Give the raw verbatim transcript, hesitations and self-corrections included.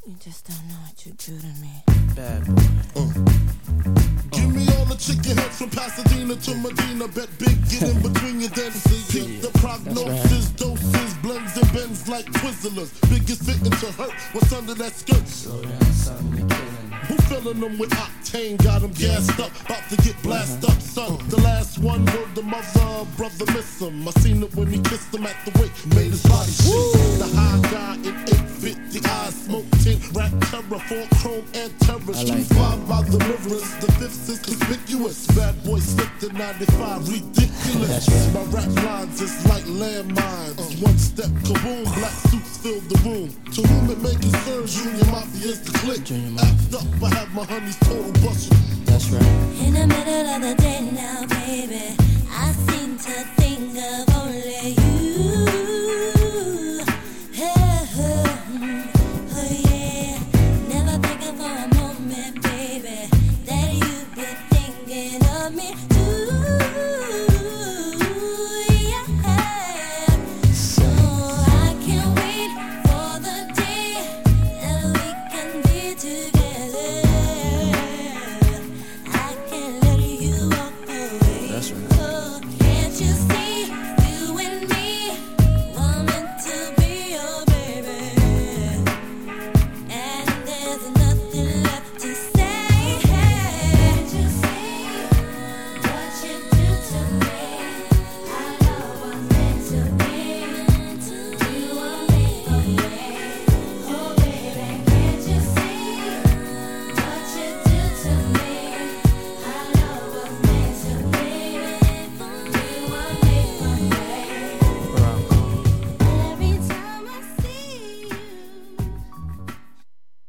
You just don't know what you do to me. Bad boy. Uh. Give me all the chicken heads from Pasadena to Medina. Bet big, get in between your dances. Peep the prognosis, doses, blends and bends like Twizzlers. Biggest fitting to hurt, what's under that skirt? Slow down, son, you're killing. Who filling them with octane? Got them gassed up, about to get blasted up, son. The last one word the mother, brother miss him. I seen it when he kissed him at the wake, made his body shake. The high guy in eight fifty eyes, smoke tint, rap terror, four chrome and terror. Street five by the rivers, the fifth is conspicuous. Bad boy slipped in ninety-five, ridiculous. Right. My rap lines is like landmines. One step, kaboom, black suits fill the room. To whom it may concern, Junior Mafia is the click. Act up, I have my honey's total bustle. That's right. In the middle of the day now, baby, I seem to think of only you.